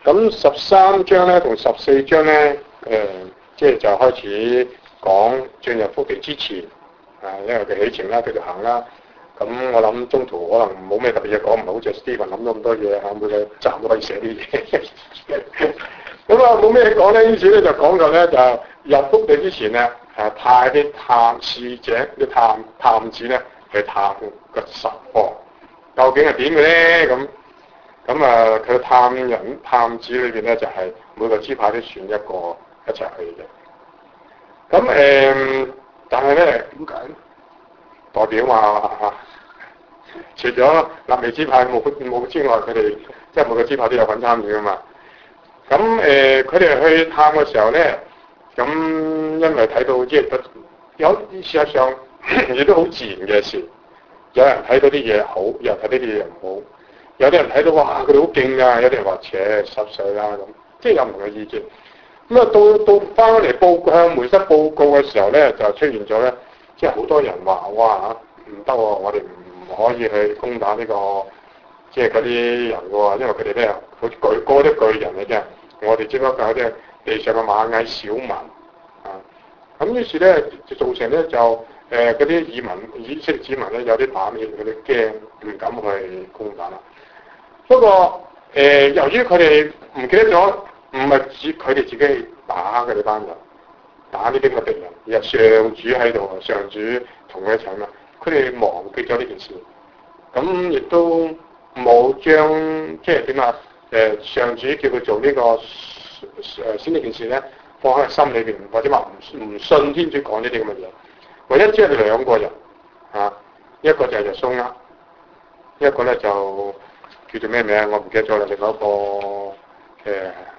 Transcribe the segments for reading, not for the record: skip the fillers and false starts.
咁13章咧同14章咧，即係就開始講進入福地之前，因為佢起程啦，佢就行啦。咁我諗中途可能冇咩特別嘢講，唔係好似 Stephen 諗咗咁多嘢，每個站都可以寫啲嘢。咁啊冇咩嘢講咧，於是咧就講到咧就入福地之前咧，派啲使者啲探子咧去探個實況，究竟係點嘅咧？咁啊佢探子裏邊咧就係每個支派都選一個一齊去嘅。咁但係咧點解代表話除咗立未支派冇之外，佢哋即係每個支派都有份參與㗎嘛。咁佢哋去探嘅時候咧，咁因為睇到即係有事實上亦都好自然嘅事，有人睇到啲嘢好，有人睇到啲嘢唔好，有啲人睇到哇佢哋好勁㗎，有啲人話濕碎啦咁，即係有唔同嘅意見。咁啊到翻嚟向梅瑟報告嘅時候咧，就出現咗咧，即係好多人話哇唔得喎，我哋唔可以去攻打呢個即係嗰啲人嘅喎，因為佢哋咧好似嗰啲巨人嘅啫。我哋只不過有啲地上嘅螞蟻小民啊，咁於是咧就造成咧就嗰啲以色列子民咧有啲膽怯，佢哋驚唔敢去攻打啦。不過由於佢哋唔記得咗，唔係指佢哋自己打佢哋班人，打呢啲嘅敵人，而係上主喺度，上主同佢一齊嘛，佢哋忘記咗呢件事，咁亦都冇將即係點啊？上主叫佢做呢個先呢件事咧，放喺心裏邊，或者話唔信天主講呢啲咁嘅嘢。唯一只係兩個人一個就係耶穌啦，一個咧就叫做咩名我唔記得咗啦，另外一個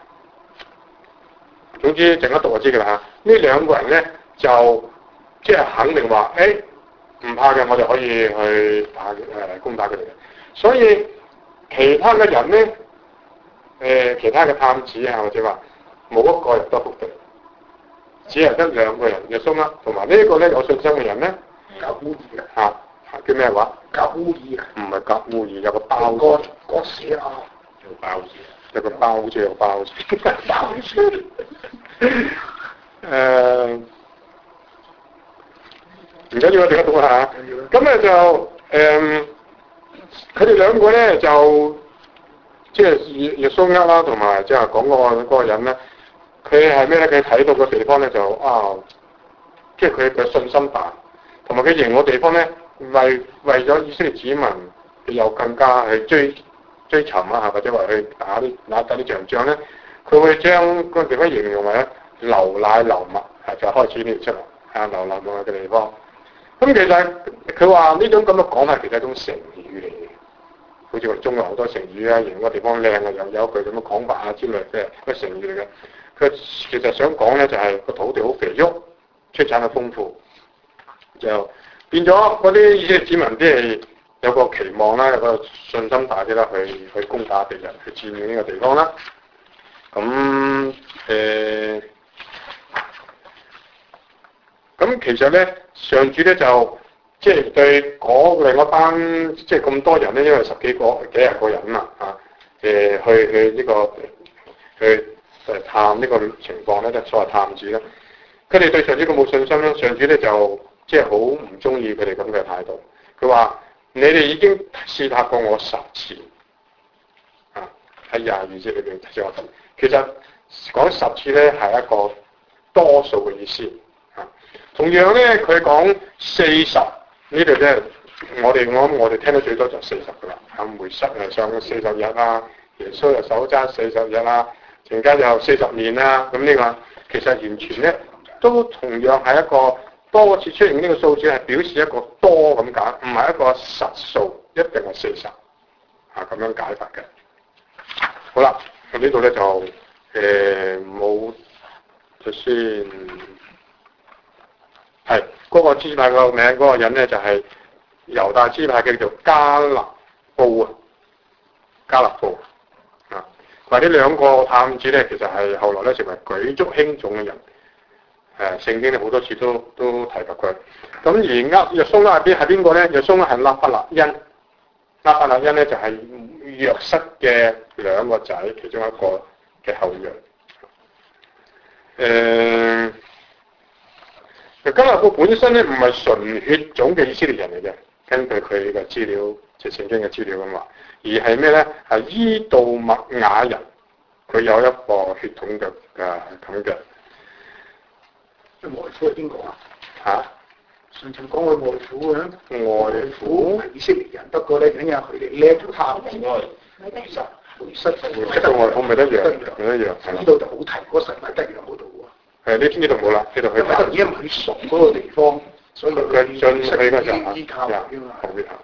總之陣間讀就知㗎啦嚇。呢兩個人咧就即係肯定話唔怕嘅，我哋可以去攻打佢哋嘅。所以其他嘅人咧。其他嘅探子或者話冇一個入得福地，只係得兩個人耶穌啦，同埋呢一個咧有信心嘅人咧，格烏爾叫咩話？格烏爾唔係格烏爾，有個包字，個寫啊，有包字，有個包字有包字，包字。唔緊要，我哋而家讀下。咁咧就佢哋兩個咧就。即係耶穌啦，同埋即係講嗰個人咧，佢係咩咧？佢睇到個地方咧就即係佢嘅信心大，同埋佢形容個地方咧，為咗以色列子民，佢又更加去追尋或者話去打啲仗仗咧，佢會將個地方形容為流奶流蜜，就開始呢出嚟流奶流蜜嘅地方。咁其實佢話呢種咁嘅講法，其實係一種成語嚟嘅。好似我哋中國好多成語形容個地方靚又有一句咁嘅講法之類嘅個成語嚟嘅。佢其實想講咧就係個土地好肥沃，出產嘅豐富，就變咗嗰啲以色列子民即係有個期望啦，有個信心大啲啦，去攻打敵人，去佔領呢個地方啦。咁其實咧，上主咧就。即係對另一班即係咁多人咧，因為幾廿個人去探呢個情況咧，即係所謂探子啦。佢哋對上主咁冇信心咧，上主咧就即係好唔中意佢哋咁嘅態度。佢話：你哋已經試探過我10次，喺22節裏邊提醒我哋。其實講10次咧係一個多數嘅意思。同樣咧，佢講40。呢度咧，我哋聽到最多就40噶啦，梅瑟上40日啦，耶穌又手揸40日啦，陣間又40年啦，咁呢個其實完全咧都同樣係一個多次出現呢個數字係表示一個多咁解，唔係一個實數，一定係40咁樣解法嘅。好啦，咁呢度咧就冇就先係。嗰個支派個名，嗰個人咧就係猶大支派叫做加勒布或者兩個探子咧，其實係後來咧成為舉足輕重嘅人。聖經咧好多次都提及佢。咁而耶穌係邊個咧？耶穌係拿撒勒因。拿撒勒因咧就係約瑟嘅兩個仔其中一個嘅後裔。加勒夫本身咧唔係純血種嘅以色列人嚟嘅，根據佢嘅資料，即係聖經嘅資料咁話，而係咩咧？係伊杜麥雅人，佢有一個血統嘅咁嘅。 外父係邊個啊？ 嚇？ 上次講佢外父嘅， 外父係以色列人，不過咧因為佢哋叻咗他們愛，其實梅瑟同外父咪得一樣， 呢度就冇提嗰神咪得樣嗰度喎。 係呢度冇啦，呢度佢打。 因為佢熟嗰個地方，所以佢進去嗰陣依靠㗎嘛。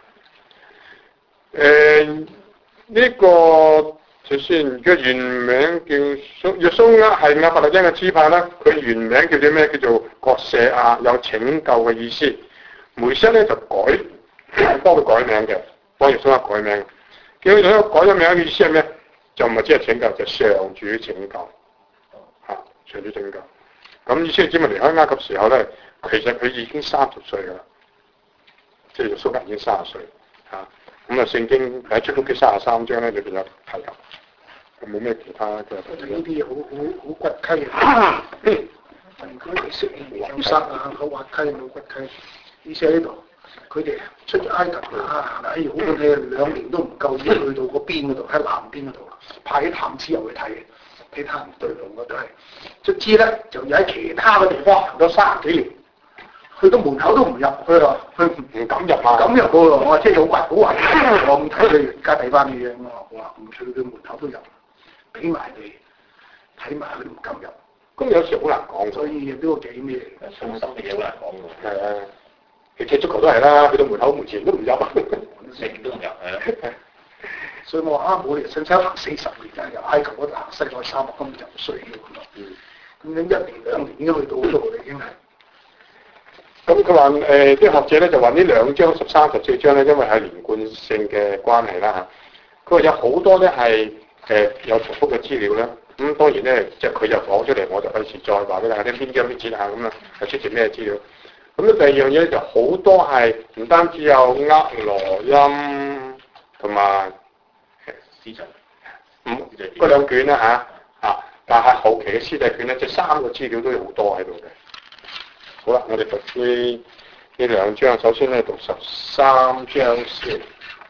呢個就算佢原名叫約書亞，係亞伯拉罕嘅支派啦。佢原名叫做咩？叫做割舍亞，有拯救嘅意思。梅瑟咧就幫佢改名嘅，幫約書亞改名。叫佢改咗名嘅意思係咩？就唔係只係拯救，就上主拯救。上主拯救。咁以色列子民離開埃及時候咧，其實佢已經30歲㗎啦，即係約書亞已經30歲嚇。咁聖經喺出埃及記33章咧裏邊有提及，冇咩其他嘅。 呢啲好骨稽啊！佢哋識黃沙啊，好滑稽冇骨稽。而且呢度佢哋出咗埃及啊，好嘅2年都唔夠，要去到嗰邊嗰度，喺南邊嗰度派啲探子入去睇探唔對路嗰度係。卒之咧就喺其他嘅地方行咗30幾年。去到門口都唔入，佢話佢唔敢入啊！敢入喎，我話即係好滑好滑，我唔睇佢而家睇翻嘅嘢，我話唔去到門口都入，俾埋你睇埋佢都唔敢入。 咁有時好難講， 所以呢個幾咩？ 信心嘅嘢好難講㗎。 係啊，你踢足球都係啦，去到門前都唔入， 食都唔入係啦。 所以我話我哋信心行40年啊，由埃及嗰度行西奈沙漠根本就唔需要咁樣1年2年已經去到嗰度啦，已經係。 咁佢話啲學者咧就話呢2章13、14章咧，因為係連貫性嘅關係啦嚇。佢話有好多咧係有重複嘅資料啦。咁當然咧，即係佢就講出嚟，我就費事再話俾大家聽邊章邊節下咁啦，係出自咩資料。咁咧第二樣嘢就好多係唔單止有厄羅音同埋司祭， 嗰2卷啦嚇，但係後期嘅司祭卷咧，即係3個資料都有好多喺度嘅。好啦，我哋讀呢2章，首先咧讀13章先。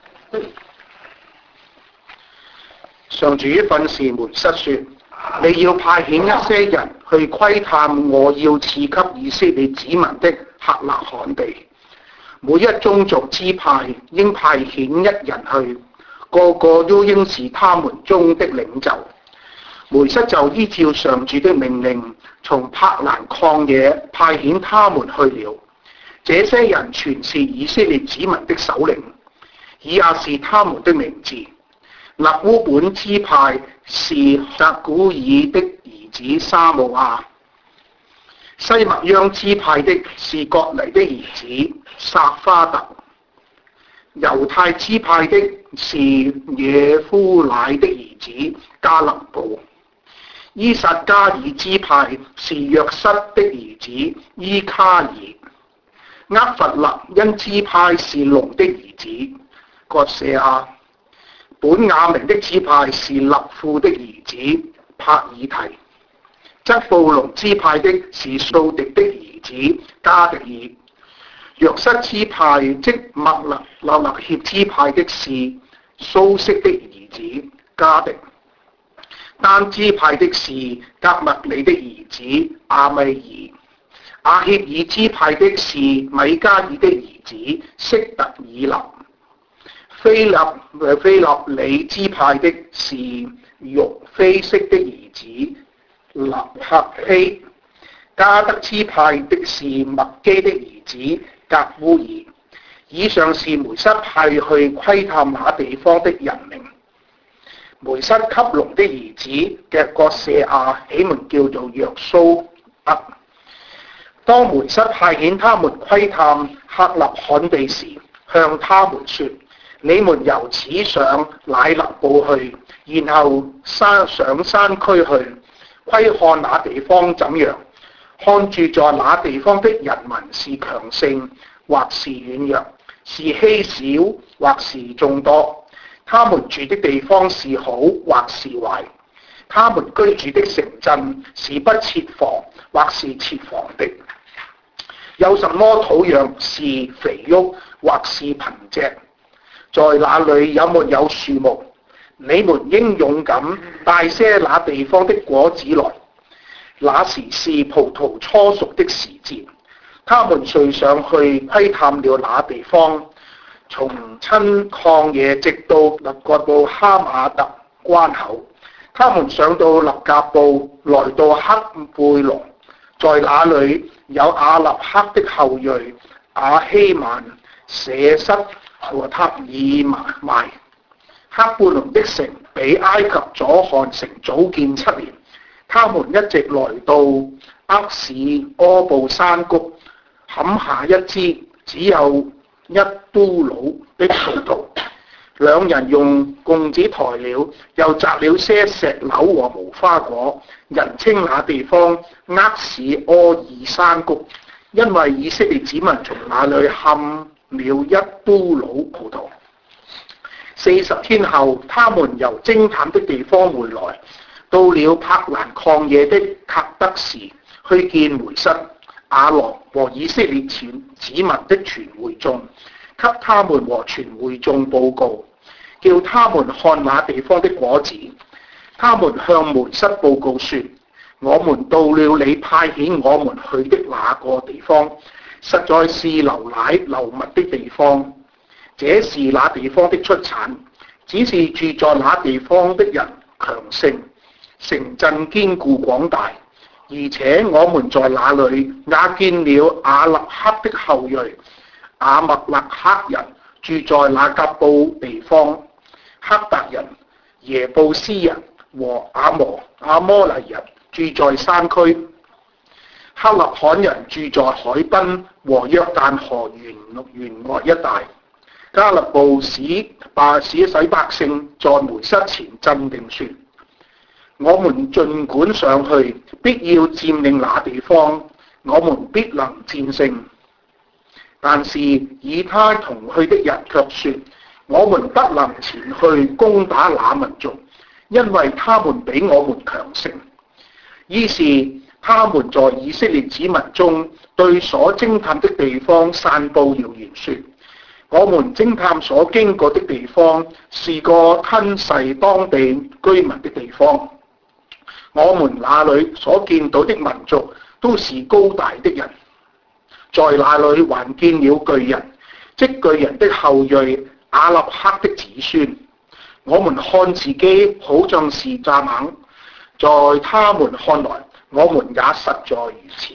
上主訓示梅瑟說：你要派遣一些人去窺探我要賜給以色列子民的赫勒罕地，每一宗族支派應派遣1人去，個個都應是他們中的領袖。梅瑟就依照上主的命令，從帕蘭曠野派遣他們去了。這些人全是以色列子民的首領，以下是他們的名字：勒烏本支派是撒古爾的兒子沙姆亞；西麥央支派的是割尼的兒子撒花特；猶太支派的是耶夫乃的兒子加勒布；伊撒加爾支派是約瑟的兒子伊卡爾；厄弗勒因支派是龍的兒子割舍亞；本雅明的支派是勒富的兒子帕爾提；則布龍支派的是掃狄的兒子加迪爾；約瑟支派即麥勒協支派的是蘇色的兒子加迪；丹支派的是革麥里的兒子阿米爾；亞協爾支派的是米加爾的兒子色特爾林；菲立里支派的是肉非色的兒子勒赫希；加德支派的是麥基的兒子格烏爾。以上是梅瑟派去窺探那地方的人名。梅瑟給龍的兒子嘅割舍亞起名叫做約蘇厄。當梅瑟派遣他們窺探赫勒罕地時，向他們說：你們由此上乃勒布去，然後上山區去，窺看那地方怎樣，看住在那地方的人民是強盛或是軟弱，是稀少或是眾多。 他們住的地方是好或是壞，他們居住的城鎮是不設防或是設防的。有什麼土壤是肥沃或是貧瘠？在那裡有沒有樹木？你們應勇敢帶些那地方的果子來。那時是葡萄初熟的時節，他們遂上去窺探了那地方，從親曠野直到勒革布哈馬特關口。他們上到勒革布，來到黑貝龍，在那裡有亞納克的後裔亞希曼、舍瑟和塔爾邁。黑貝龍的城比埃及左漢城早建7年。他們一直來到厄士柯布山谷，砍下一支只有1都魯的葡萄。兩人用弓子抬了，又摘了些石榴和無花果，人稱那地方厄士柯爾山谷，因為以色列子民從那裡砍了1都魯葡萄。40天後，他們由偵探的地方回來，到了柏蘭曠野的塔德士，去見梅瑟、亞郎和以色列子民的全會眾，給他們和全會眾報告，叫他們看那地方的果子。他們向梅瑟報告說：我們到了你派遣我們去的那個地方，實在是流奶流蜜的地方。這是那地方的出產，只是住在那地方的人強盛，城鎮堅固廣大，而且我們在那裡也見了亞勒克的後裔亞麥勒克人住在那革布地方，黑達人、耶布斯人和亞摩利人住在山區，克勒罕人住在海濱和約旦河沿岸一帶。加勒布使百姓在梅瑟前鎮定說：我們儘管上去，必要佔領那地方，我們必能戰勝。但是與他同去的人卻說：我們不能前去攻打那民族，因為他們比我們強盛。於是他們在以色列子民中對所偵探的地方散佈謠言說：我們偵探所經過的地方是個吞噬當地居民的地方。我們那裡所見到的民族都是高大的人，在那裡還見了巨人，即巨人的後裔亞納克的子孫。我們看自己好像是蚱蜢，在他們看來，我們也實在如此。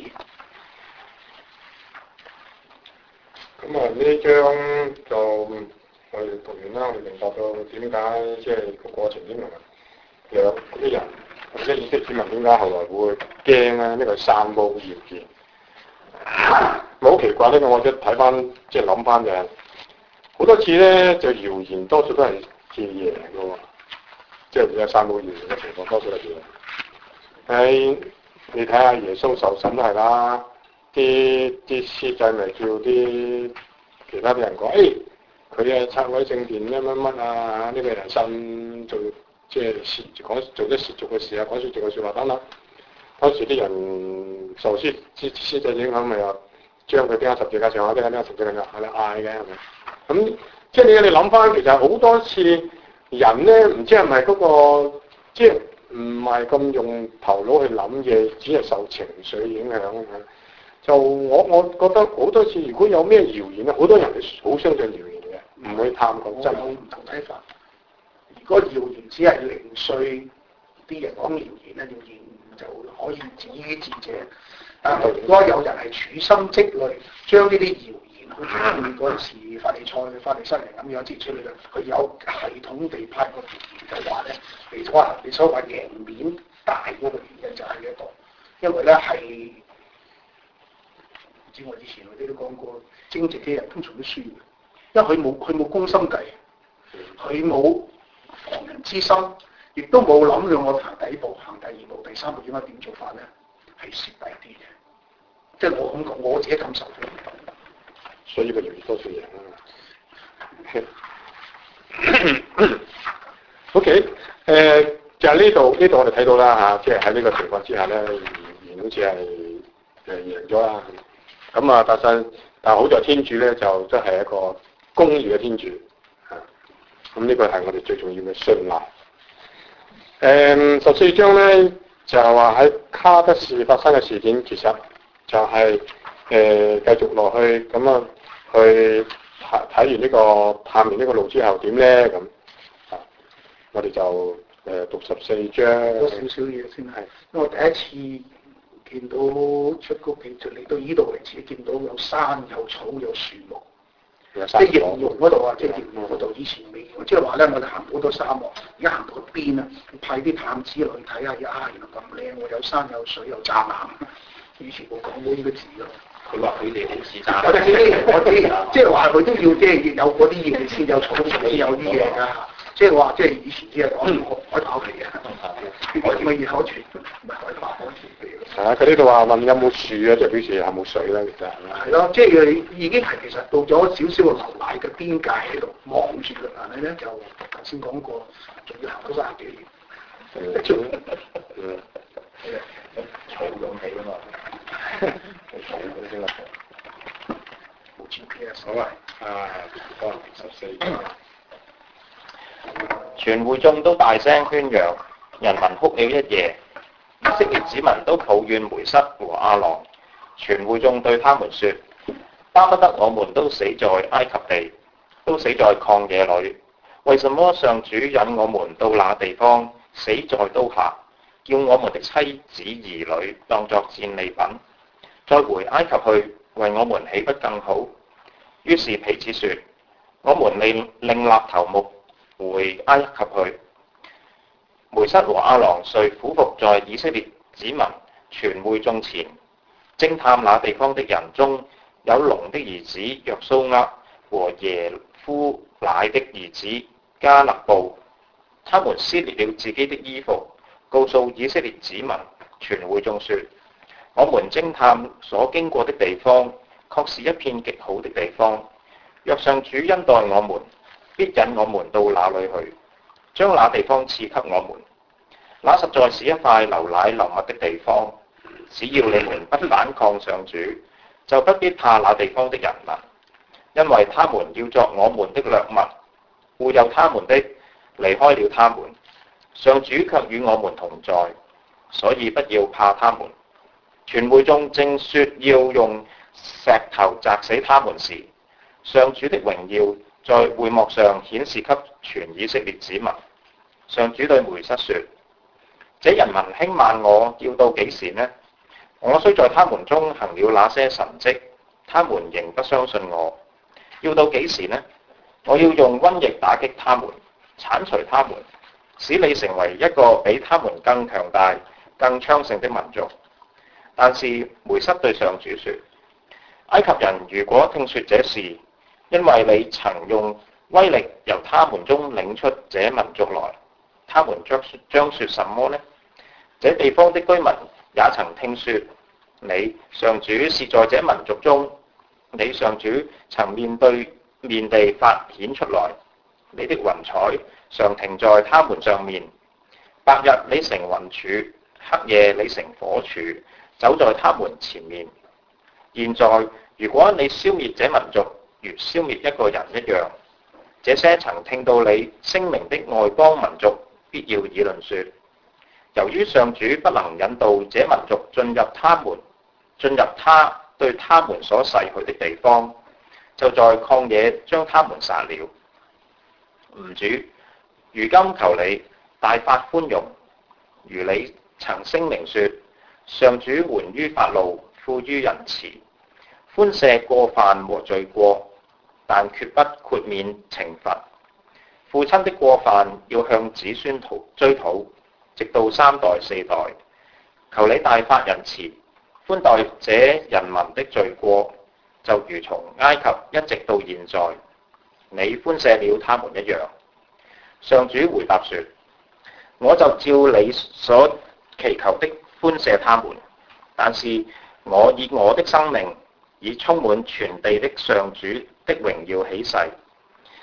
咁啊，呢章就我哋讀完啦，我哋明白到點解即係個過程點樣有啲人或者以色列子民點解後來會驚咧？呢個散佈謠言，好奇怪呢個我一睇翻即係諗翻嘅，好多次咧就謠言多數都係借嘢嚟嘅喎，即係有散佈謠言嘅情況多數係借。你睇下耶穌受審都係啦。啲司祭咪叫啲其他啲人講，佢啊拆毀聖殿乜乜乜啊，呢個人信做即係講做啲褻瀆嘅事啊，講褻瀆嘅説話等等。當時啲人受司祭影響，咪話將佢釘喺十字架上，釘喺十字架上喺度嗌嘅係咪？咁即係你諗翻，其實好多次人咧，唔知係咪嗰個即係唔係咁用頭腦去諗嘢，只係受情緒影響。就我覺得好多次，如果有咩謠言咧，好多人係好相信謠言嘅，唔會探究真。 有唔同睇法。如果謠言只係零碎，啲人講謠言咧，謠言就可以止於智者。但係如果有人係處心積慮，將呢啲謠言好似嗰陣時法利塞人咁樣接出嚟嘅，佢有系統地派個謠言就話咧，你所謂贏面大嗰個原因就喺呢一度，因為咧係。知我以前我哋都講過，正直嘅人通常都輸嘅，因為佢冇攻心計，佢冇防人之心，亦都冇諗到我行第一步、行第二步、第三步應該點做法咧，係蝕底啲嘅。即係我咁講，我自己感受到。 所以個謠言多數贏啊嘛。 OK， 就係呢度我哋睇到啦嚇，即係喺呢個情況之下咧，仍然好似係贏咗啦。咁啊，但係好在天主咧就真係一個公義嘅天主嚇。咁呢個係我哋最重要嘅信賴。14章咧就話喺卡德士發生嘅事件，其實就係繼續落去咁啊，去睇完呢個探完呢個路之後點咧咁啊，我哋就讀14章。 多少少嘢先係，因為我第一次見到出谷記就嚟到呢度為止，見到有山有草有樹木。即係形容嗰度啊，即係形容嗰度以前未，即係話咧，我哋行好多沙漠，而家行到邊啊？派啲探子落去睇下，原來咁靚喎，有山有水有柵欄，以前冇講過呢個字咯。 佢話佢哋好似揸。 我知，即係話佢都要即係有嗰啲嘢先有草先有啲嘢㗎。即係話即係以前只係講海豹嚟嘅，我點解要口傳唔係海豹口傳嚟？ 係啊，佢呢度話問有冇樹啊，就表示有冇水啦，其實係咯，即係已經係其實到咗少少嘅流奶嘅邊界喺度望住佢，但係咧就頭先講過，仲要行到30幾年。 草湧起啊嘛，草嗰啲先啦。 冇 GPS。 好啊，可能14章。 全會眾都大聲喧嚷，人民哭了一夜。以色列子民都抱怨梅瑟和亞郎。全會眾對他們說：巴不得我們都死在埃及地，都死在曠野裏。為什麼上主引我們到那地方，死在刀下，叫我們的妻子兒女當作戰利品，再回埃及去，為我們豈不更好？於是彼此說：我們另立頭目回埃及去。梅瑟和亞郎遂俯伏在以色列子民全會眾前，偵探那地方的人中有農的兒子約蘇厄和耶夫乃的兒子加勒布。他們撕裂了自己的衣服，告訴以色列子民全會眾說：我們偵探所經過的地方，確是一片極好的地方。若上主恩待我們，必引我們到那裏去，將那地方賜給我們。那實在是一塊流奶流蜜的地方。只要你們不反抗上主，就不必怕那地方的人民，因為他們要作我們的掠物，護佑他們的離開了他們。上主卻與我們同在，所以不要怕他們。全會眾正說要用石頭砸死他們時，上主的榮耀在會幕上顯示給全以色列子民。上主對梅瑟說：這人民輕慢我，要到幾時呢？我雖在他們中行了那些神蹟，他們仍不相信我。要到幾時呢？我要用瘟疫打擊他們，剷除他們，使你成為一個比他們更強大、更昌盛的民族。但是梅瑟對上主說：埃及人如果聽說這事，因為你曾用威力由他們中領出這民族來，他們將說什麼呢？這地方的居民也曾聽說你上主是在這民族中，你上主曾面對面地發顯出來，你的雲彩常停在他們上面，白日你成雲柱，黑夜你成火柱，走在他們前面。現在如果你消滅這民族，如消滅一個人一樣，這些曾聽到你聲名的外邦民族必要議論說：由於上主不能引導這民族進入他對他們所誓許的地方，就在曠野將他們殺了。吾主，如今求你大發寬容，如你曾聲明說：上主緩於發怒，富於仁慈，寬赦過犯和罪過，但決不豁免懲罰。父親的過犯要向子孫追討，直到3代4代。求你大發仁慈，寬待這人民的罪過，就如從埃及一直到現在，你寬赦了他們一樣。上主回答說：我就照你所祈求的寬赦他們，但是我以我的生命，以充滿全地的上主的榮耀起誓，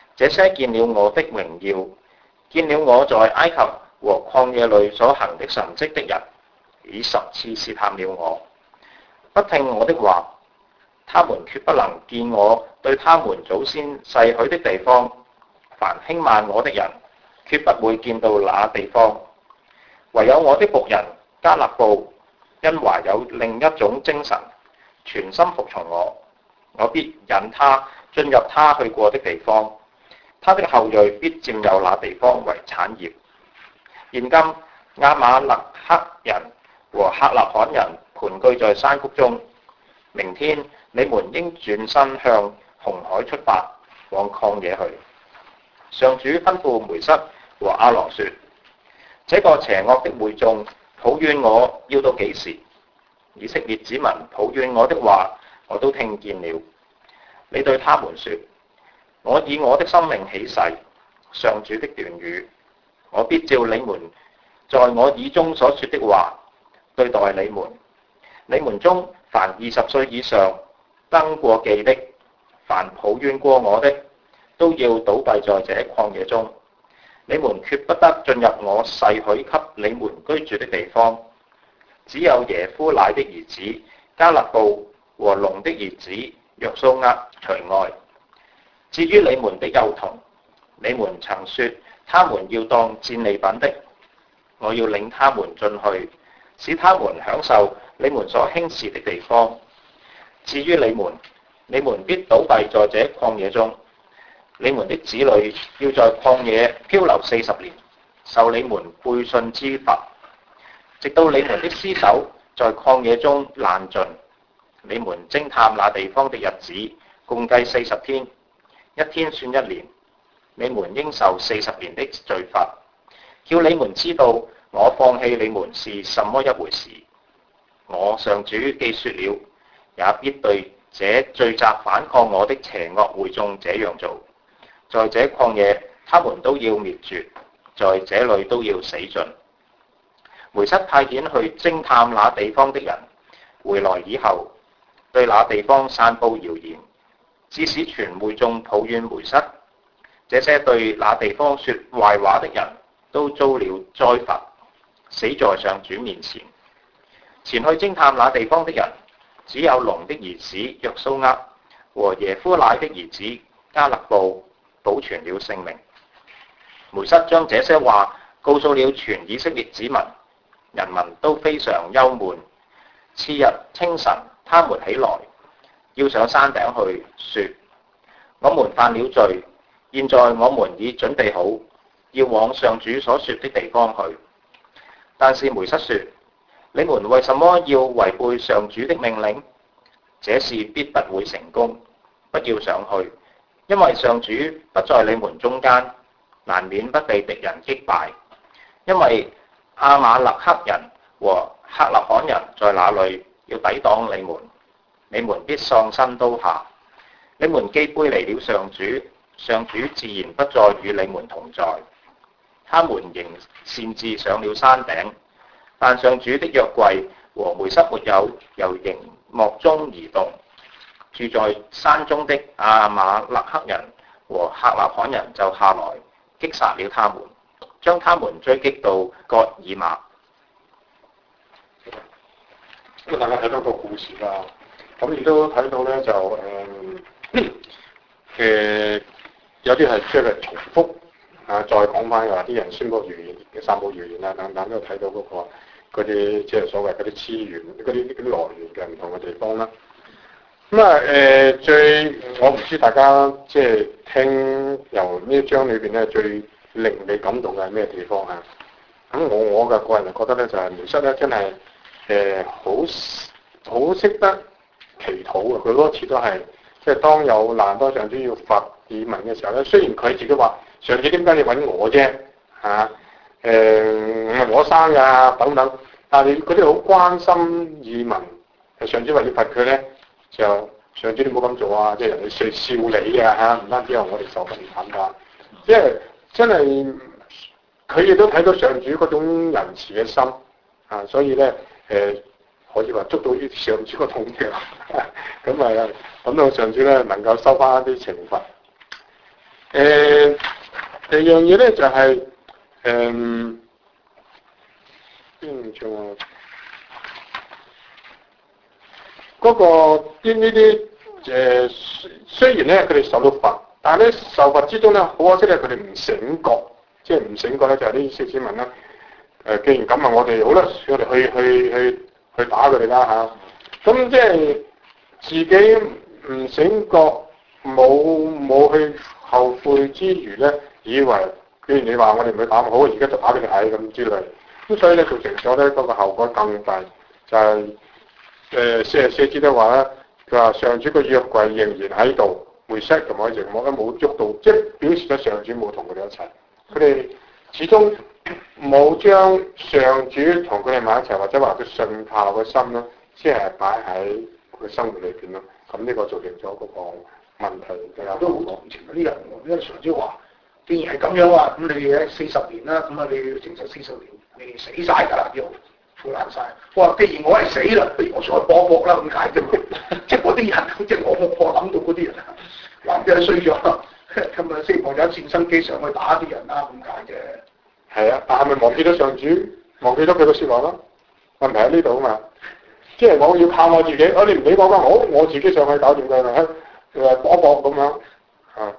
這些見了我的榮耀，見了我在埃及和曠野裏所行的神蹟的人，已10次試探了我，不聽我的話。他們決不能見我對他們祖先誓許的地方。凡輕慢我的人，決不會見到那地方。唯有我的僕人迦勒布，因懷有另一種精神，全心服從我，我必引他進入他去過的地方。他的後裔必佔有那地方為產業。現今亞瑪勒克人和客納罕人盤踞在山谷中。明天你們應轉身向紅海出發，往曠野去。上主吩咐梅瑟和亞郎說：這個邪惡的會眾抱怨我要到幾時？以色列子民抱怨我的話，我都聽見了。你對他們說：我以我的生命起誓，上主的斷語，我必照你們在我耳中所說的話對待你們。你們中凡20歲以上登過記的，凡抱怨過我的，都要倒斃在這曠野中。你們決不得進入我誓許給你們居住的地方。只有耶夫乃的兒子迦勒布和農的兒子約書亞除外。至於你們的幼童，你們曾說他們要當戰利品的，我要領他們進去，使他們享受你們所輕視的地方。至於你們必倒斃在這曠野中。你們的子女要在曠野漂流40年，受你們背信之罰，直到你們的屍首在曠野中爛盡。你們偵探那地方的日子，共計40天，一天算1年。你們應受40年的罪罰，叫你們知道我放棄你們是什麼一回事。我上主既說了，也必對這聚集反抗我的邪惡會眾這樣做。在這曠野，他們都要滅絕，在這裏都要死盡。梅瑟派遣去偵探那地方的人，回來以後，對那地方散佈謠言，致使全會眾抱怨梅瑟。這些對那地方說壞話的人都遭了災罰，死在上主面前。前去偵探那地方的人，只有農的兒子約書亞和耶夫乃的兒子迦勒布保存了性命。梅瑟將這些話告訴了全以色列子民，人民都非常憂悶。次日清晨，他們起來，要上山頂去，說：我們犯了罪，現在我們已準備好，要往上主所說的地方去。但是梅瑟說：你們為什麼要違背上主的命令？這事必不會成功，不要上去。因為上主不在你們中間，難免不被敵人擊敗。因為亞瑪勒克人和客納罕人在那裏要抵擋你們，你們必喪身刀下。你們既背離了上主，上主自然不再與你們同在。他們仍擅自上了山頂，但上主的約櫃和梅瑟沒有由營幕中移動。住在山中的亞瑪勒克人和客納罕人就下來擊殺了他們，將他們追擊到割爾瑪。 咁大家睇到個故事啦，咁亦都睇到咧就有啲係即係重複啊，再講翻話啲人宣佈預言嘅散佈預言啊等等，都睇到嗰啲即係所謂嗰啲資源嗰啲來源嘅唔同嘅地方啦。咁啊我唔知大家即係聽由呢一章裏邊咧最令你感動嘅係咩地方啊？咁我嘅個人就覺得咧就係梅瑟咧真係好識得祈禱嘅，佢多次都係即係當有難當上主要罰移民嘅時候咧，雖然佢自己話上主點解你揾我啫我生㗎等等，但係嗰啲好關心移民，上主話要罰佢咧。就上主你唔好咁做啊！即係人哋笑你啊，唔單止係我哋受罰慘㗎，即係真係佢亦都睇到上主嗰種仁慈嘅心啊，所以咧可以話捉到上主個痛腳，咁啊等到上主咧能夠收翻一啲懲罰。 第二樣嘢咧就係邊種啊？嗰個呢啲雖然咧佢哋受到罰，但係咧受罰之中咧，好可惜咧佢哋唔醒覺，即係唔醒覺咧就係啲小市民啦。既然咁啊，我哋好啦，我哋去打佢哋啦嚇。咁即係自己唔醒覺，冇去後悔之餘咧，以為既然你話我哋唔去打，好，而家就打俾你睇咁之類。咁所以咧造成咗咧嗰個後果更大，就係44節都話咧，佢話上主個約櫃仍然喺度，梅瑟同埋營幕都冇喐到，即係表示咗上主冇同佢哋一齊。佢哋始終冇將上主同佢哋埋一齊，或者話佢信靠嘅心咧，先係擺喺佢生活裏邊咯。咁呢個造成咗嗰個問題。 都好同情嗰啲人，因為上主話，既然係咁樣啊，咁你40年啦，咁啊你要承受40年，你死晒㗎啦，要腐爛晒。我話既然我係死啦，不如我再搏搏啦咁解啫嘛。即係嗰啲人，即係我諗到嗰啲人啊，男嘅衰咗，咁啊希望有戰爭機上去打啲人啦咁解啫。 係啊，但係咪忘記咗上主，忘記咗佢個説話咯？問題喺呢度啊嘛。即係我要靠我自己，你唔理我㗎，我自己上去搞掂佢啦，搏一搏咁樣啊。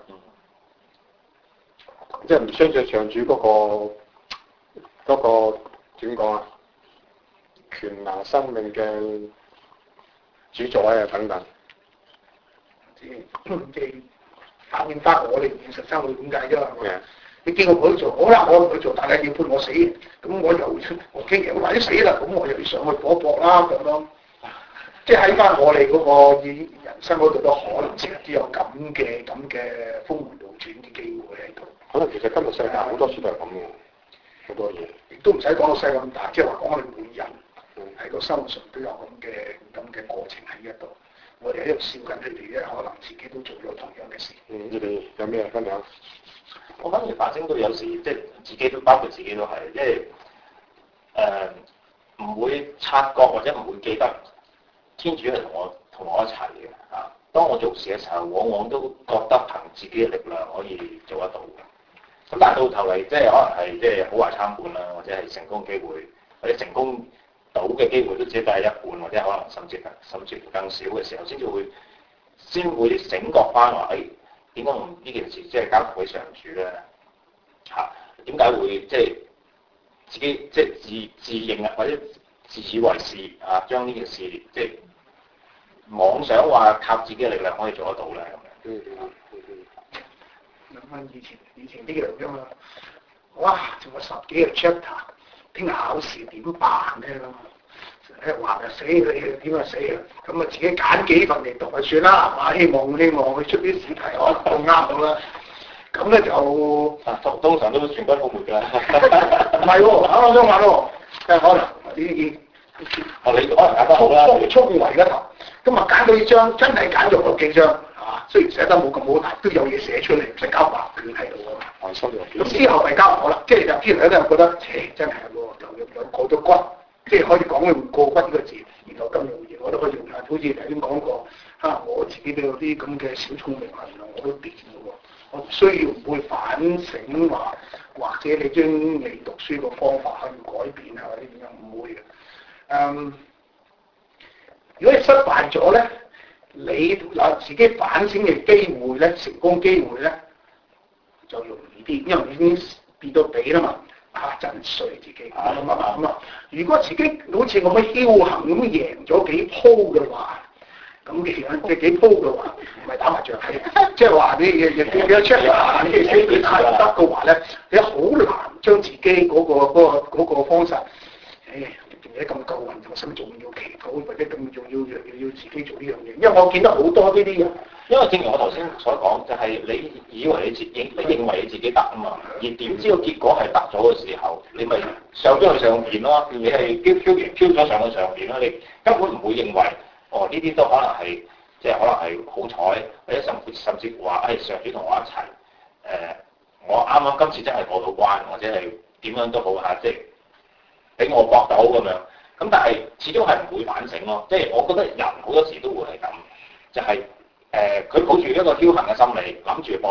即係唔相信上主嗰個點講啊？權拿生命嘅主宰啊等等。 即係反映翻我哋現實生活點解啫嘛？你叫我去做，好啦，我唔去做，但係要判我死，咁我既然話啲死啦，咁我又要上去搏一搏啦咁樣。即係喺翻我哋嗰個人生嗰度都可能成日都有咁嘅峰迴路轉嘅機會喺度。 可能其實今日世界好多時都係咁嘅，好多嘢。 亦都唔使講到世界咁大，即係話講我哋每人喺個生活上都有咁嘅過程喺一度。我哋喺度笑緊佢哋咧，可能自己都做咗同樣嘅事。 你哋有咩分享？ 我反而反省到有時即係自己都包括自己都係，即係唔會察覺或者唔會記得天主係同我一齊嘅嚇。當我做事嘅時候，往往都覺得憑自己嘅力量可以做得到嘅。咁但係到頭嚟，即係可能係即係好壞參半啦，或者係成功機會或者成功到嘅機會都只係一半，或者可能甚至更少嘅時候，先會醒覺翻話點解呢件事即係交託俾上主咧嚇？點解會即係自己即係自認啊，或者自以為是啊，將呢件事即係妄想話靠自己嘅力量可以做得到咧咁樣。 諗翻以前啲人啫嘛，哇，仲有10幾個 chapter， 聽日考試點辦咧咁？話就死佢點啊死啊！咁啊自己揀幾份嚟讀就算啦，係嘛？希望佢出啲試題可能啱到啦。咁咧就通常都全軍覆沒㗎。 唔係喎，我想話喎，可能呢啲你可能揀得好啦， 聰明為一頭。咁啊揀到呢張真係揀咗幾張啊！雖然寫得冇咁好，但都有嘢寫出嚟，唔使交白卷喺度喎。咁之後咪交我啦，即係有啲人咧覺得，真係喎，有過咗骨。即係可以講用過骨呢個字，然後咁容易我都可以用下。好似頭先講過，我自己都有啲咁嘅小聰明啊，原來我都掂嘅喎。我唔需要唔會反省話，或者你將你讀書個方法可以改變啊，或者點樣唔會嘅。如果你失敗咗咧，你有自己反省嘅機會咧，成功機會咧就容易啲，因為你已經變到底啦嘛。震碎自己咁啊！如果自己好似我咁僥倖咁贏咗幾鋪嘅話，咁其實即係幾鋪嘅話，唔係打麻將，即係話你有 check 下，你死幾太得嘅話咧，你好難將自己嗰個方式，仲有咁夠運，我心仲要祈禱，或者咁仲要自己做呢樣嘢，因為我見得好多呢啲人。 因為正如我頭先所講，就係你以為你認為你自己得啊嘛，而點知個結果係得咗嘅時候，你咪上咗去上邊咯，你係飄咗上去上邊咯，你根本唔會認為呢啲都可能係即係可能係好彩，或者甚至乎話上主同我一齊，我啱啱今次真係過到關，或者係點樣都好嚇，即係俾我搏到咁樣。咁但係始終係唔會反省咯，即係我覺得人好多時都會係咁，就係。佢抱住一個僥倖嘅心理，諗住搏一搏，點知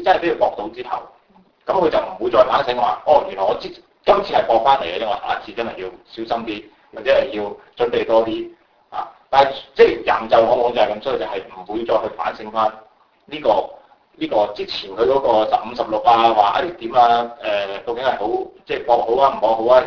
次真係俾佢搏到之後，咁佢就唔會再反省話，哦，原來我今次係搏翻嚟嘅，因為下一次真係要小心啲，或者係要準備多啲啊。但係即係人就往往就係咁，所以就係唔會再去反省翻呢個之前佢嗰個15、16啊，話點啊究竟係好即係搏好啊唔搏好啊，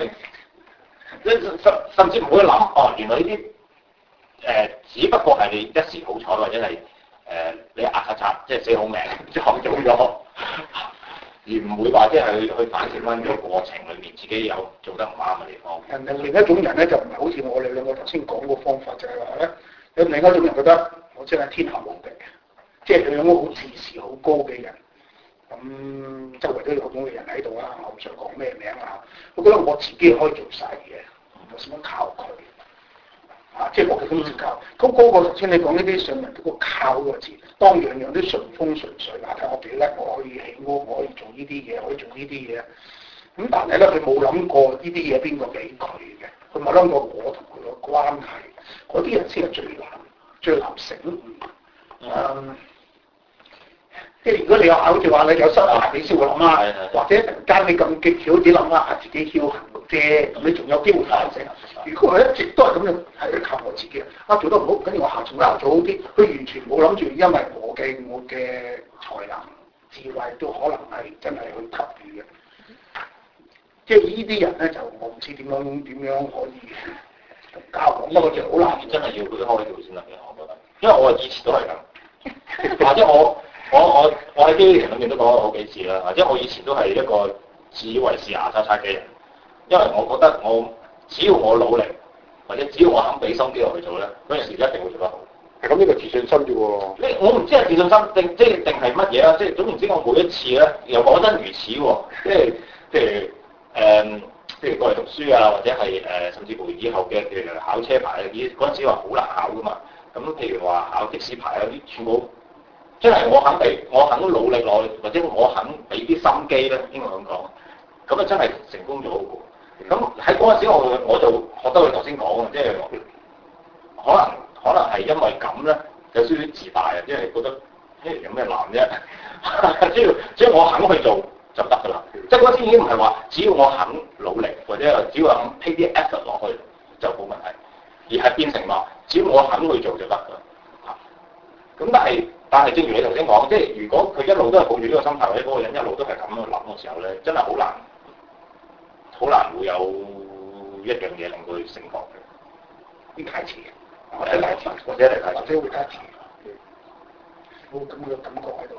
甚至唔會諗哦，原來呢啲只不過係你一時好彩，或者係你壓擦擦即係死好命撞到咗，而唔會話即係去反省翻個過程裏面自己有做得唔啱嘅地方。 另一種人咧就唔係好似我哋兩個頭先講個方法，就係話咧，有另一種人覺得我真係天下無敵嘅，即係佢有個好自視好高嘅人。咁周圍都有咁嘅人喺度啦，我唔想講咩名啦。我覺得我自己可以做晒嘢，我使乜靠佢？即係我嘅咁靠。咁嗰個頭先你講呢啲上人嗰個靠個字，當樣樣都順風順水，睇我幾叻，我可以起屋，我可以做呢啲嘢，可以做呢啲嘢。咁但係咧，佢冇諗過呢啲嘢邊個俾佢嘅，佢冇諗過我同佢嘅關係，嗰啲人先係最難醒悟。即係如果你有好似話你有失誤，你先會諗啦，或者突然間你咁極巧啲諗下自己僥倖啫，咁你仲有機會反省。如果佢一直都係咁樣，係靠我自己做得唔好，跟住我下次做好啲。佢完全冇諗住，因為我嘅才能、智慧都可能係真係去給予嘅。即係呢啲人咧，就我唔知點樣可以交往，不過就好難。 真係要佢開條先得嘅，我覺得。因為我以前都係咁，或者我喺機場裏面都講過好幾次啦，或者我以前都係一個自以為是牙刷刷嘅人，因為我覺得只要我努力，或者只要我肯俾心機落去做咧，嗰件事一定會做得好。 係咁呢個自信心啫喎。 我唔知係自信心定係乜嘢啦，即係總言之，我每一次咧又講真如此喎，譬如過嚟讀書啊，或者係甚至乎以後嘅譬如考車牌嗰陣時話好難考噶嘛，咁譬如話考的士牌嗰啲全部。即係我肯努力落去，或者我肯俾啲心機咧，應該咁講，咁啊真係成功咗嘅。咁喺嗰陣時我就學得佢頭先講嘅，即係可能係因為咁咧，有少少自大啊，即係覺得有咩難啫？只要我肯去做就得㗎啦。即係嗰陣時已經唔係話只要我肯努力，或者只要我肯 pay 啲 effort 落去就冇問題，而係變成話只要我肯去做就得㗎。咁但係正如你頭先講，即係如果佢一路都係抱住呢個心態，或者嗰個人一路都係咁樣諗嘅時候咧，真係好難會有一樣嘢令佢成功嘅。 啲太遲， 或者太遲，或者會太遲，冇咁嘅感覺喺度。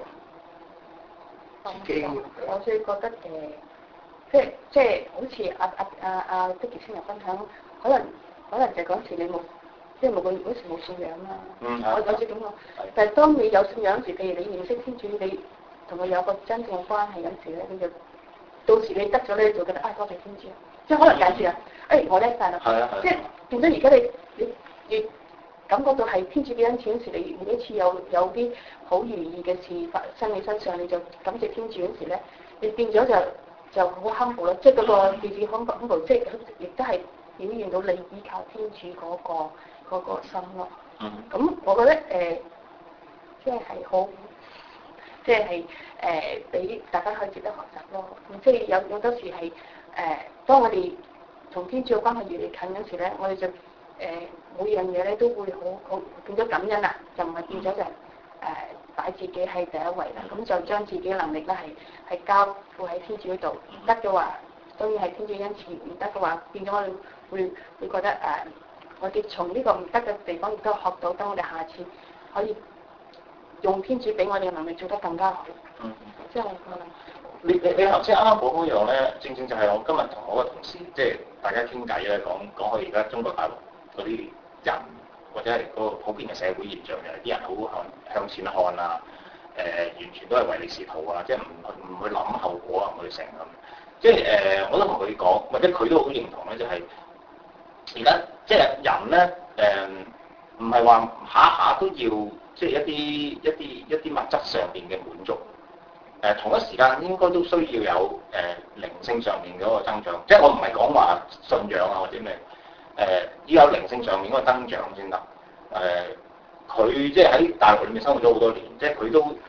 我最覺得即係好似阿的傑先生分享，可能就係嗰時你冇。即係嗰時冇信仰啦，我知咁講。但係當你有信仰時，譬如你認識天主，你同佢有個真正嘅關係嗰時咧，你就到時你得咗咧，就覺得多謝天主。即係可能介紹啊，我叻晒啦。即係變咗而家你感覺到係天主俾恩賜嗰時，你每一次有啲好如意嘅事發生你身上，你就感謝天主嗰時咧，你變咗就好 humble 咯。即係嗰個自己 humble，即係亦都係表現到你依靠天主嗰個心咯，咁我覺得即係好，即係俾大家可以值得學習咯。即係有多時係當我哋同天主嘅關係越嚟近嗰時咧，我哋就每樣嘢咧都會好變咗感恩啦，就唔係變咗就擺自己喺第一位啦。咁就將自己嘅能力咧係交付喺天主嗰度，得嘅話當然係天主恩賜，唔得嘅話變咗我哋會覺得我哋從呢個唔得嘅地方亦都學到，等我哋下次可以用天主俾我哋嘅能力做得更加好。即係可能你頭先啱啱講嗰樣咧，正正就係我今日同我個同事即係大家傾偈咧，講開而家中國大陸嗰啲人或者係嗰個普遍嘅社會現象，就係啲人好向前看啊，完全都係唯利是圖啊，即係唔去諗後果啊，唔去成咁。即係我都同佢講，或者佢都好認同咧，就係而家即係人咧，唔係話下下都要即係一啲物質上邊嘅滿足。同一時間應該都需要有靈性上面嗰個增長，即係我唔係講話信仰啊或者咩，要有靈性上面嗰個增長先得。佢即係喺大陸裏面生活咗好多年，即係佢都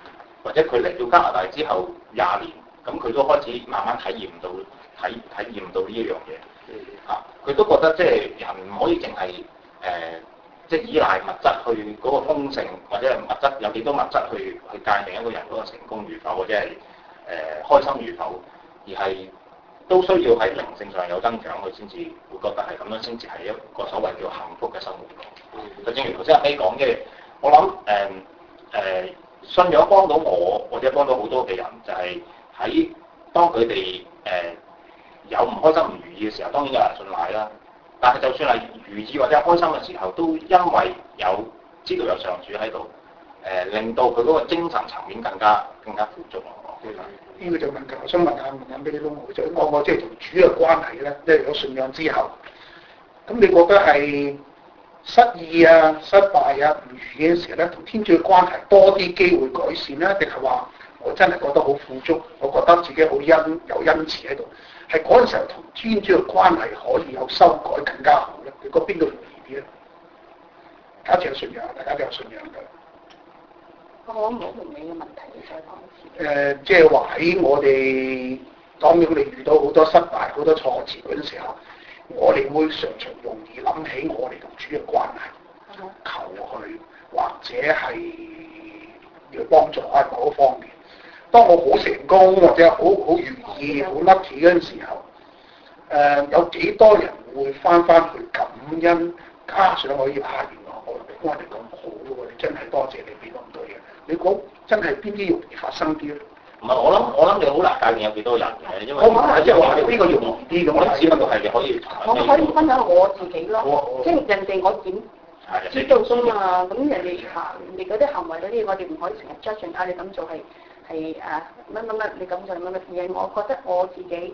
或者佢嚟到加拿大之後20年，咁佢都開始慢慢體驗到呢一樣嘢嚇，佢都覺得即係人唔可以淨係即係依賴物質去嗰個豐盛，或者係物質有幾多物質去界定一個人嗰個成功與否，或者係開心與否，而係都需要喺靈性上有增長，佢先至會覺得係咁樣，先至係一個所謂叫幸福嘅生活。就正如頭先阿 May 講嘅，我諗信仰幫到我，或者幫到好多嘅人，就係喺當佢哋有唔開心唔如意嘅時候，當然有人信賴啦。但係就算係如意或者開心嘅時候，都因為知道有上主喺度，令到佢嗰個精神層面更加富足。 呢個就問題，我想問下俾你咯，就講我即係同主嘅關係咧，即係有信仰之後，咁你覺得係失意啊、失敗啊、唔如意嘅時候咧，同天主嘅關係多啲機會改善咧，定係話我真係覺得好富足，我覺得自己好有恩慈喺度，係嗰陣時候同天主嘅關係可以有修改更加好咧？你覺得邊度容易啲咧？假設有信仰，大家都有信仰嘅。 我冇同你嘅問題，你再講一次。 即係話喺我哋當然你遇到好多失敗、好多挫折嗰陣時候，我哋會常常容易諗起我哋同主嘅關係，求佢或者係要幫助喺某一方面。當我好成功或者好如意、好 lucky 嗰陣時候，有幾多人會翻去感恩，加上可以原來我哋關係咁好喎，你真係多謝你俾咁多嘢。你講真係邊啲容易發生啲咧？ 唔係我諗你好難界定有幾多人嘅，因為我唔係即係話邊個容易啲咁啊？ 只不過係你可以我可以分享我自己咯，即係人哋我點知道㗎嘛？咁人哋嗰啲行為嗰啲，我哋唔可以成日 judge 啊！你咁做係乜，你咁做乜，而係我覺得我自己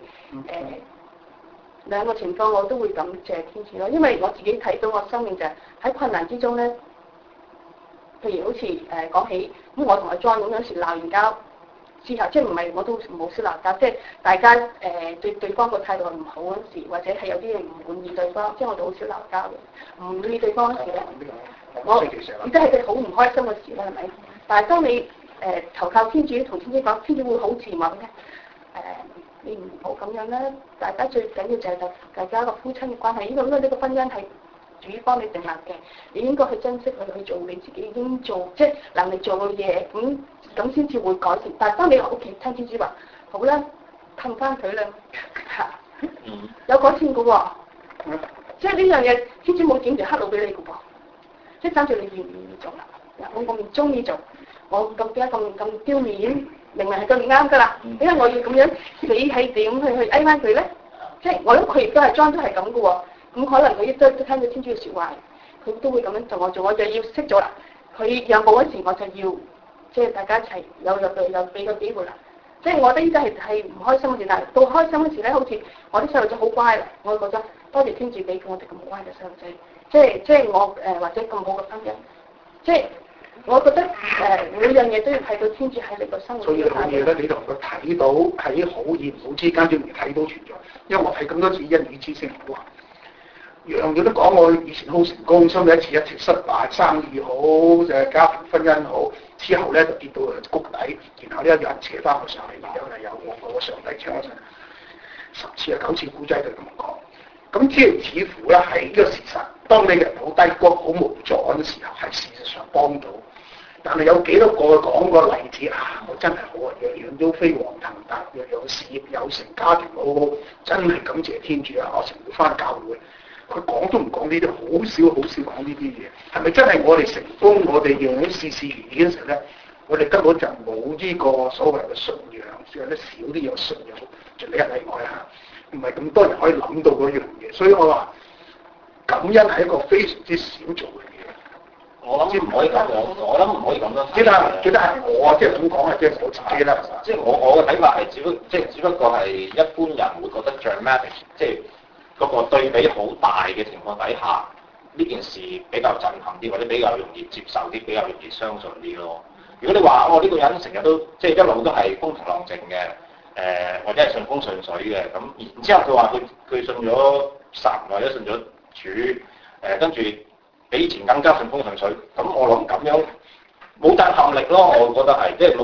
兩個情況我都會感謝天主咯，因為我自己睇到我生命就係喺困難之中咧。譬如好似講起咁，我同阿 John 咁有時鬧完交之後，即係唔係我都冇識鬧交，即係大家對對方個態度係唔好嗰時，或者係有啲嘢唔滿意對方，即係我哋好少鬧交嘅，唔滿意對方嗰時咧，我亦都係佢好唔開心嘅事啦，係咪？但係當你投靠天主，同天主講，天主會好自問嘅，你唔好咁樣啦，大家最緊要就係大家個夫妻嘅關係，因為呢個婚姻係主幫你定立嘅，你應該去珍惜佢，去做你自己已經做即係能力做嘅嘢，咁先至會改善。但係當你喺屋企聽天主話，好啦，氹翻佢啦，有改善嘅喎，即係呢樣嘢天主冇點條黑路俾你嘅喎，即係爭住你願唔願意做啦。我唔中意做，我咁點解咁丟面？明明係咁啱㗎啦，點解我要咁樣死喺點去哀翻佢咧？即係我諗佢亦都係裝都係咁嘅喎。咁可能佢亦都聽到天主嘅説話，佢都會咁樣同我做，我就要識咗啦。佢有冇嗰時，我就要即係大家一齊有俾個機會啦。即係我覺得呢啲係唔開心嘅事，但係到開心嘅時咧，好似我啲細路仔好乖啦，我覺得多謝天主俾我哋咁乖嘅細路仔，即係我或者咁好嘅婚姻，即係我覺得每樣嘢都要睇到天主喺你個生活。 所以有嘢咧，你同佢睇到喺好與唔好之間，都未睇到存在。因為我睇咁多次恩語之聲好啊。樣樣都講我以前好成功，收尾一次失敗，生意好，家庭婚姻好，之後咧就跌到谷底，然後呢有人扯翻我上嚟，有我上帝扯我上嚟10次9次古仔就咁講。咁即係似乎咧係呢個事實。當你人好低谷、好無助嘅時候，係事實上幫到。但係有幾多個講個例子啊？我真係好啊，樣樣都飛黃騰達，樣樣事業有成，家庭好好，真係感謝天主啊！我成日翻教會。佢講都唔講呢啲，好少講呢啲嘢。係咪真係我哋成功，我哋樣樣事事如意嘅時候咧，我哋根本就冇呢個所謂嘅信仰，有啲少啲有信仰，除你一例外嚇，唔係咁多人可以諗到嗰樣嘢。所以我話感恩係一個非常之少做嘅嘢。 我諗唔可以咁樣，我諗唔可以咁樣。 記得係我即係咁講係即係我自己啦。 即係我嘅睇法係只不過係一般人會覺得 dramatic， 即係。嗰個對比好大嘅情況底下，呢件事比較震撼啲，或者比較容易接受啲，比較容易相信啲咯。如果你話我呢個人成日都即係一路都係風平浪靜嘅，或者係順風順水嘅，咁然之後佢話佢信咗神或者信咗主，跟住比以前更加順風順水，咁我諗咁樣冇震撼力咯。我覺得係即係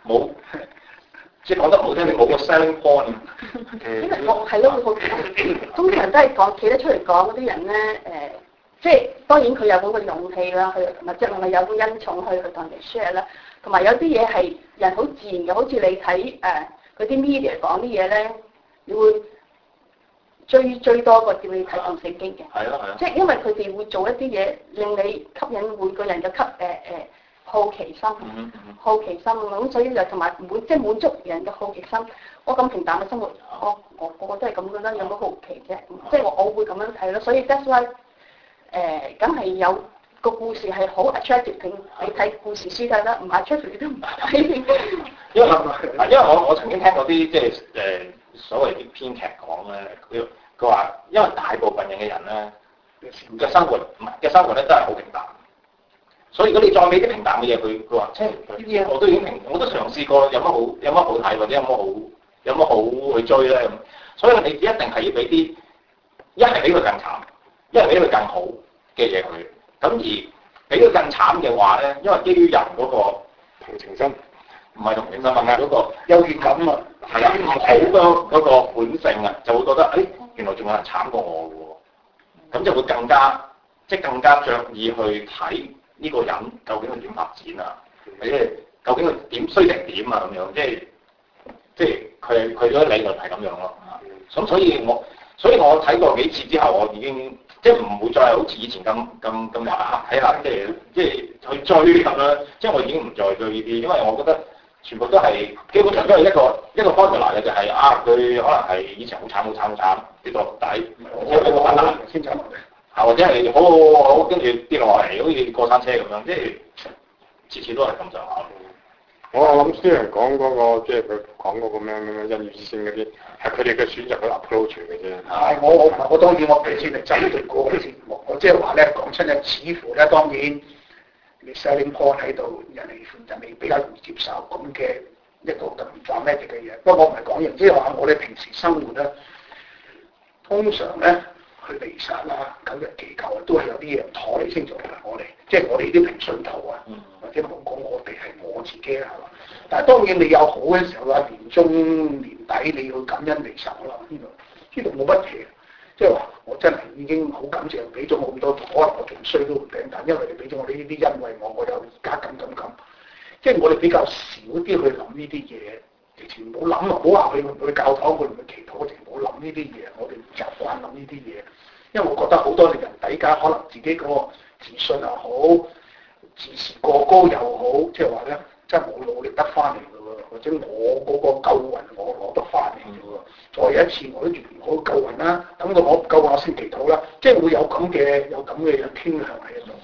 冇，即係講得唔好聽，你冇個 selling point。 因為我係咯，好通常都係講企得出嚟講嗰啲人咧，即係當然佢有嗰個勇氣啦，佢即係有個恩寵去同人哋 share 啦，同埋有啲嘢係人好自然嘅，好似你睇嗰啲 media 講啲嘢咧，你會追多過叫你睇同聖經嘅。係咯係咯。即係因為佢哋會做一啲嘢令你吸引每個人嘅好奇心，好奇心咁，所以就同埋即係滿足人嘅好奇心。我咁平淡嘅生活，我個個都係咁嘅啦，有乜好奇啫？即係我會咁樣睇咯。所以 that's why 梗係有個故事係好 attractive，你睇故事書睇啦，唔 attractive 你都唔睇。 因為我曾經聽過啲即係所謂啲編劇講咧，佢話因為大部分人嘅人咧嘅生活咧都係好平淡。所以如果你再俾啲平淡嘅嘢，佢話，即係呢啲嘢我都已經我都嘗試過，有乜好睇或者有乜好去追咧咁。所以你一定係要俾啲，一係俾佢更慘，一係俾佢更好嘅嘢佢。咁而俾佢更慘嘅話咧，因為基於人嗰個同情心，唔係同情心啊，嗰個優越感啊，係啊，好嗰個本性啊，就會覺得原來仲有人慘過我嘅喎，咁就會更加着意去睇。呢個人究竟佢點發展啊？或者究竟佢點衰成點啊？咁樣即係佢嗰啲理論係咁樣咯。咁所以我睇過幾次之後，我已經即係唔會再好似以前咁話睇下即係去追咁啦。即係我已經唔再追呢啲，因為我覺得全部都係基本上都係一個 formula 嘅，就係佢可能係以前好慘跌落底，一個困難先慘落嚟。或者係好，跟住跌落嚟，好似過山車咁樣，即係次次都係咁上下。 我諗啲人講嗰個，即係佢講嗰個咩恩與之嗰啲，係佢哋嘅選擇去 approach 嘅啫。 係我當然我俾錢嚟針對嗰個節目，我即係話咧講出咧，似乎咧當然你 selling point 喺度，人哋比較容易接受咁嘅一個咁 dramatic 嘅嘢。不過我唔係講人，即係話我哋平時生活咧，通常咧。去彌撒啦，九日祈求啊，都係有啲嘢唔妥你先做嘅。我哋即係我哋啲平信徒啊，或者冇講我哋係我自己啦，係嘛？但係當然你有好嘅時候啦，年中年底你要感恩彌撒啦，呢度冇乜嘢，即係話我真係已經好感謝俾咗我咁多，可能我仲衰都唔定，但因為你俾咗我呢啲恩惠我有而家咁，即係我哋比較少啲去諗呢啲嘢。直情唔好諗啊！唔好話去教堂，去唔去祈禱，我哋唔好諗呢啲嘢。我哋唔習慣諗呢啲嘢，因為我覺得好多人底下可能自己嗰個自信又好，自視過高又好，即係話咧，真係冇努力得翻嚟嘅喎，或者我嗰個救運我攞得翻嚟嘅喎。再有一次我都越唔好救運啦，等到我唔夠我先祈禱啦，即係會有咁嘅傾向喺度。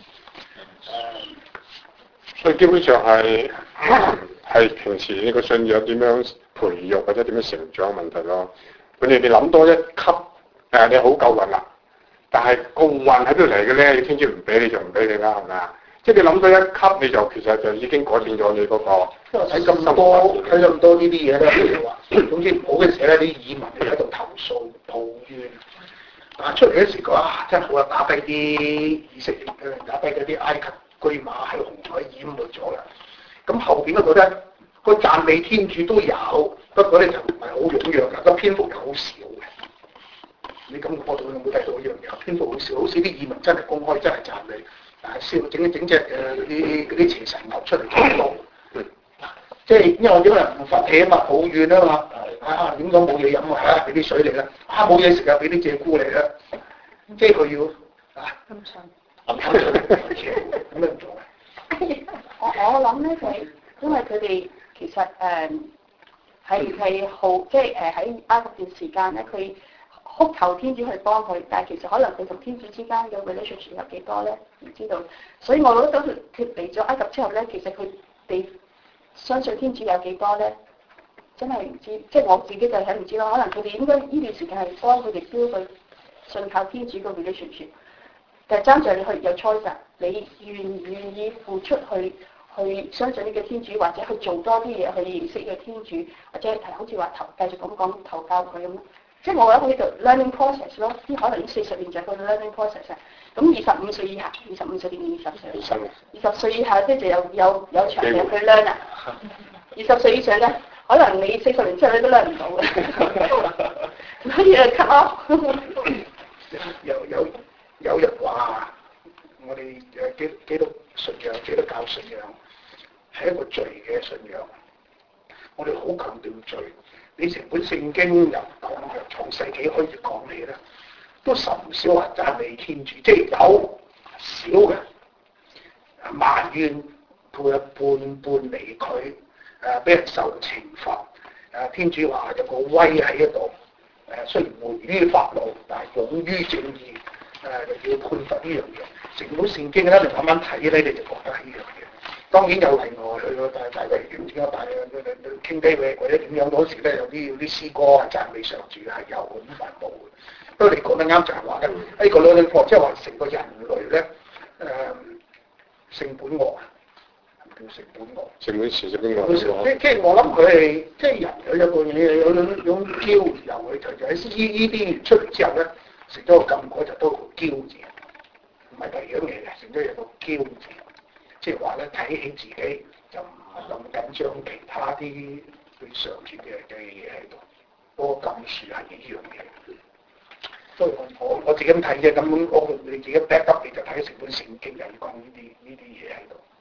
所以基本上係平時呢個信仰點樣培育或者點樣成長問題咯。佢哋諗多一級，你好夠運啦，但係個運喺邊度嚟嘅咧？你天主唔俾你就唔俾你啦，係咪啊？即係你諗多一級，你就其實就已經改變咗你嗰個。 睇咁多呢啲嘢咧，譬如話，總之唔好嘅時候咧，啲議民喺度投訴抱怨，出嚟嗰時講真係好啊，打低啲以色列打低嗰啲埃及居馬喺紅海淹沒咗啦。咁後邊嗰個咧，個讚美天主都有，不過咧就唔係好踴躍㗎，個篇幅又好少嘅。你咁我哋有冇睇到一樣嘢？篇幅好少，好少啲議民真係公開真係讚美，燒整隻嗰啲邪神牛出嚟做到。即係因為啲人唔忿氣啊嘛，抱怨啊嘛，點講冇嘢飲啊？俾啲水嚟啦，冇嘢食啊，俾啲鷓鴣嚟啦。即係佢要咁樣做嘅。 我諗咧就係因為佢哋其實係好即係喺埃及段時間咧，佢哭求天主去幫佢，但係其實可能佢同天主之間嘅 relationship 有幾多咧？唔知道。所以我覺得佢脫離咗埃及之後咧，其實佢哋相信天主有幾多咧？真係唔知，即係我自己就係唔知咯。可能佢哋應該呢段時間係幫佢哋 build 佢信靠天主個 relationship。但係爭在你去有 choice，你願唔願意付出去相信呢個天主，或者去做多啲嘢去認識呢個天主，或者係好似話繼續咁講投教佢咁咯。即係我覺得呢度 learning process 咯，啲可能呢40年就係個 learning process 啊。咁25歲以下，25歲定20歲？20歲以下即係就有場地去 learn 啊。 20歲以上咧，可能你40年之後你都量唔到嘅，所以啊 cut off。 有人話我哋基督信仰、基督教信仰係一個罪嘅信仰，我哋好強調罪。你成本聖經由創世紀開始講起咧，都甚少人讚美天主，即係有少嘅埋怨佢叛離佢，俾人受懲罰。天主話有個威喺度，雖然緩於發怒，但係勇於正義。要判罰呢樣嘢，成本聖經咧，你慢慢睇咧，你就覺得係呢樣嘢。當然有例外去咯，大衛點解大傾偈或者點樣嗰時咧，有啲詩歌係讚美上主係有咁發布嘅。不過你講得啱就係話咧，呢個咧即係話成個人類咧，性本惡啊，叫性本惡。性本善，性本惡。即係我諗佢係即係人有一個嘢有種驕由佢就喺呢啲出嚟之後咧。成咗個禁果就多個驕字，唔係第二樣嘢嘅，成咗有個驕字，即係話咧睇起自己就唔係咁緊張其他啲對上主嘅嘢喺度，嗰個禁樹係呢樣嘢。所以我自己咁睇啫，咁你自己 back up 你就睇成本聖經又要講呢啲嘢喺度。